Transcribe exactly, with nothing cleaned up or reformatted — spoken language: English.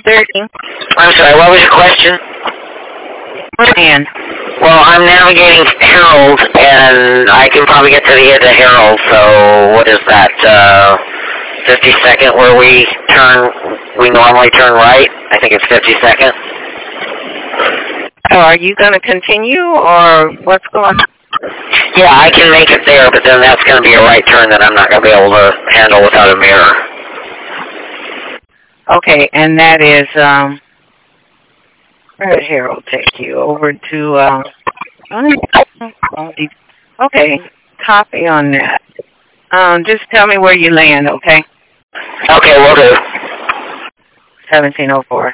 thirty. I'm sorry, what was your question? And Well, I'm navigating Herald, and I can probably get to the end of Herald, so what is that, uh, fifty-second where we turn, we normally turn right? I think it's fifty-second. so are you going to continue, or what's going on? Yeah, I can make it there, but then that's going to be a right turn that I'm not going to be able to handle without a mirror. Okay, and that is, um, where did Harold take you? Over to, um, okay, copy on that. Um, just tell me where you land, okay? Okay, we'll do. seventeen oh four.